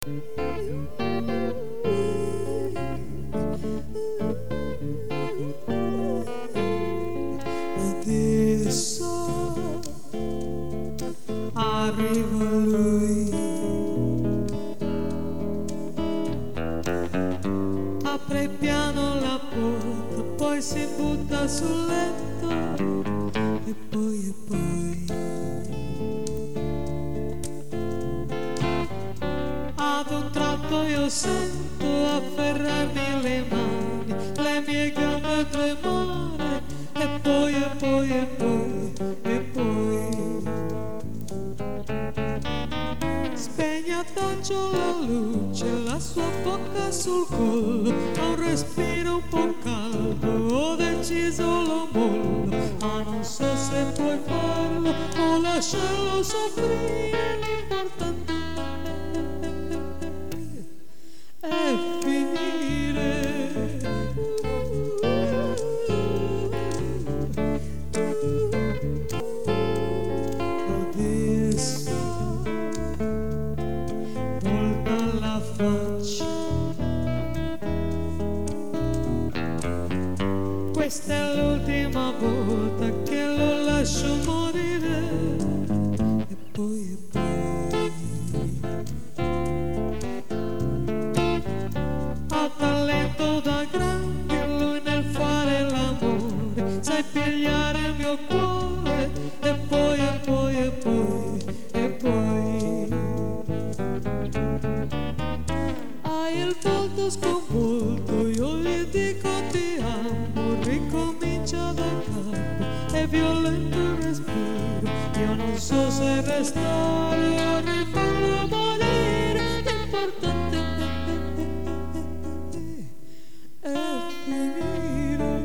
Adesso arriva lui, apre piano la porta, poi si butta sul letto e poi ad un tratto io sento afferrarmi le mani, le mie gambe tremare e poi spegne a taccio la luce, la sua bocca sul collo, ha un respiro un po' caldo, ho deciso lo mollo, ma non so se puoi farlo o lasciarlo soffrire, l'importante è finire. Adesso volta la faccia, questa è l'ultima volta che lo lascio morire e poi ha talento da grande lui nel fare l'amore, sai pigliare il mio cuore e poi hai il volto sconvolto, io gli dico ti amo, ricomincia da capo, è violento il respiro, io non so se restare o rifarlo morire, l'importante è finire.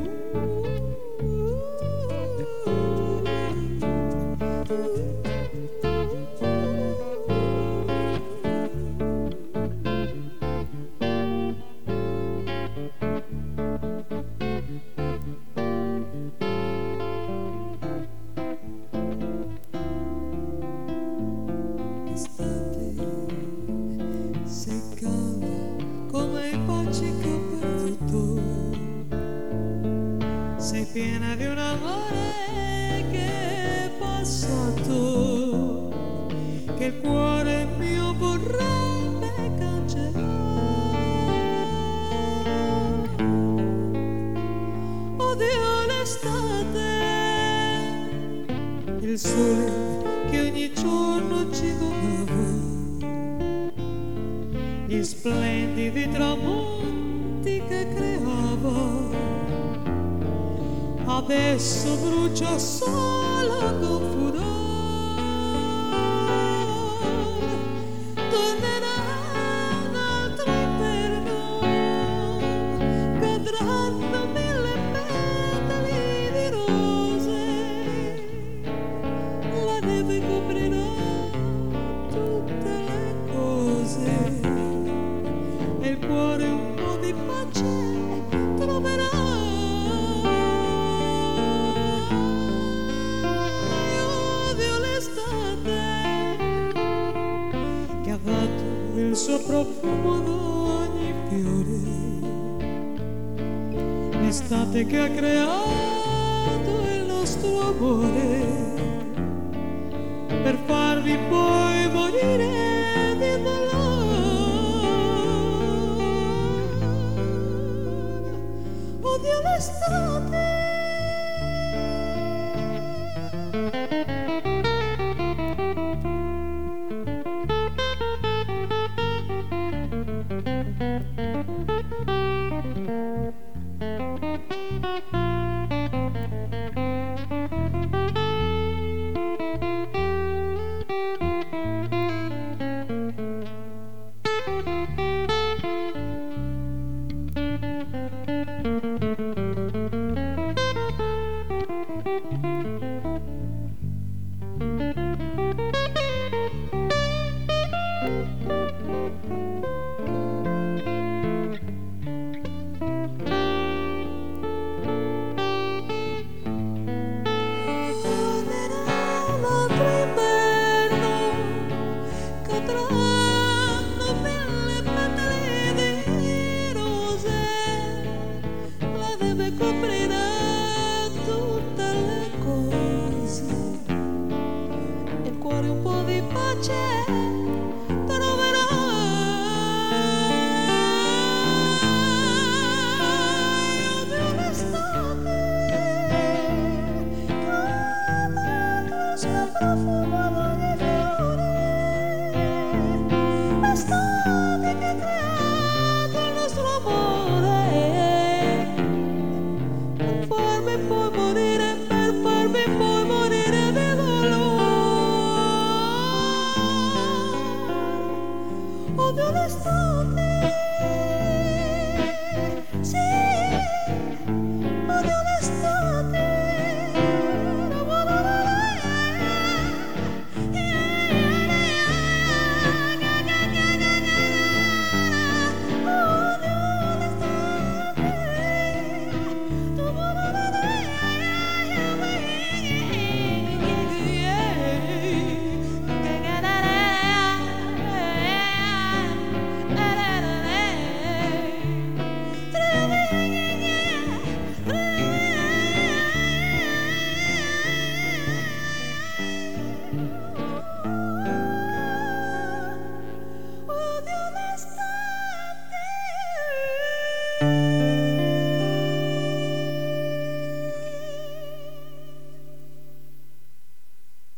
Sei calda come i baci che ho perduto, sei piena di un amore che è passato, che il cuore mio vorrebbe cancellare. Odio l'estate, il sole che ogni giorno ci donava, gli splendidi tramonti che creava, adesso brucia solo con furore, tornerà un altro inverno, cadranno mille petali di rose, la neve coprirà tutte le cose e il cuore un po' di pace troverà. Io odio l'estate che ha dato il suo profumo ad ogni fiore, l'estate che ha creato il nostro amore per farvi poi morire di dolore. Odio l'estate. Thank you.